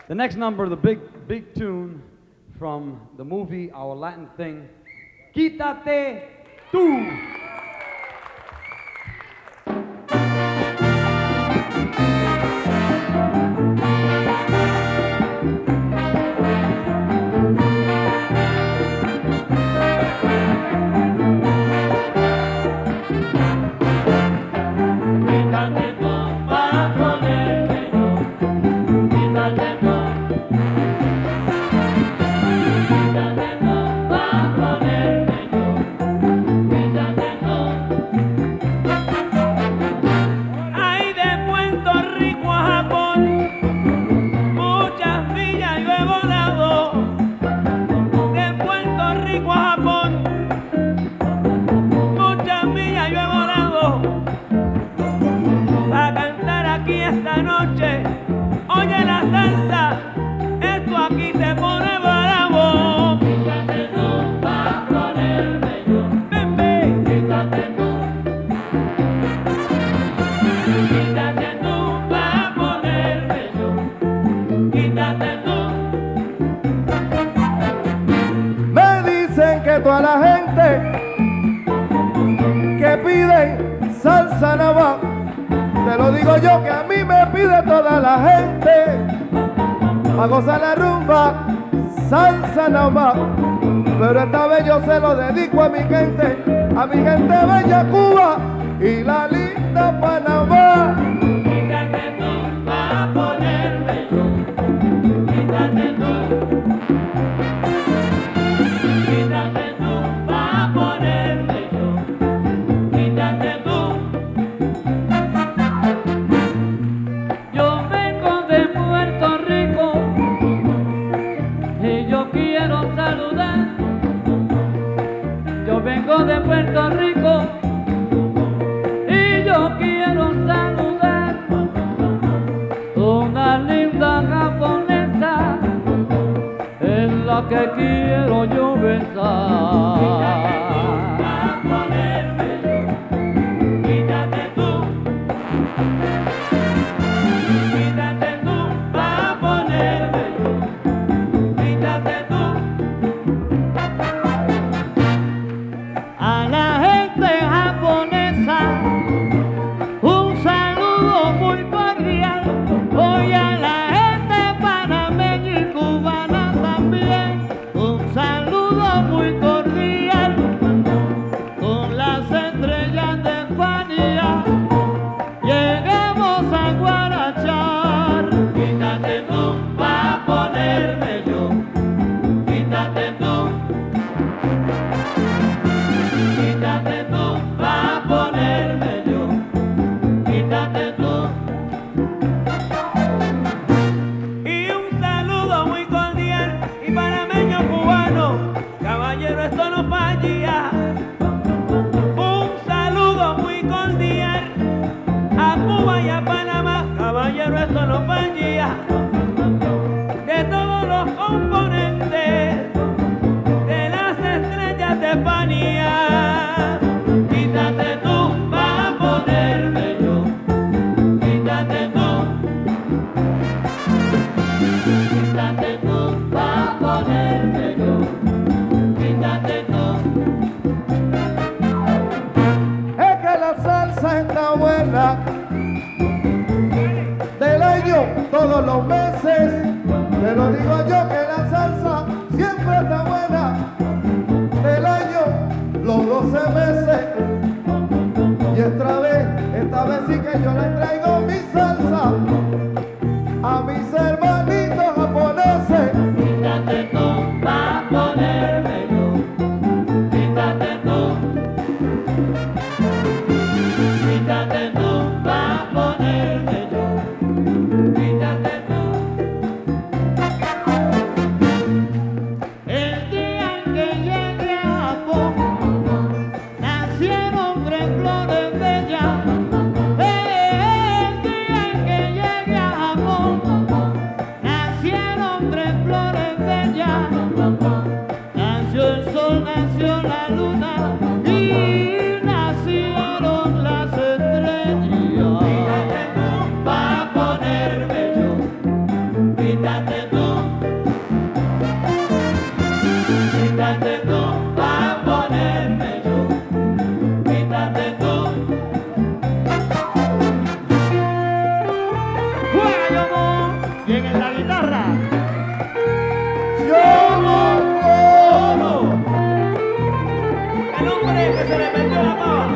The next number, the big tune from the movie Our Latin Thing, Quítate Tú. Toda la gente que pide salsa nada más, te lo digo yo que a mí me pide toda la gente a gozar la rumba, salsa nada más, pero esta vez yo se lo dedico a mi gente bella Cuba y la linda Panamá. Quítate tú pa' ponerme yo, quítate tú. De Puerto Rico y yo quiero saludar una linda japonesa en la que quiero yo besar. Todos los meses, te lo digo yo que la salsa siempre está buena, del año los 12 meses, y esta vez sí que yo le traigo mi salsa a mis hermanitos japoneses. Quítate tú pa' ponerme yo, quítate tú, quítate tú pa' ponerme yo. ¿Quién en la guitarra? Yomo. El hombre que se le perdió la pava.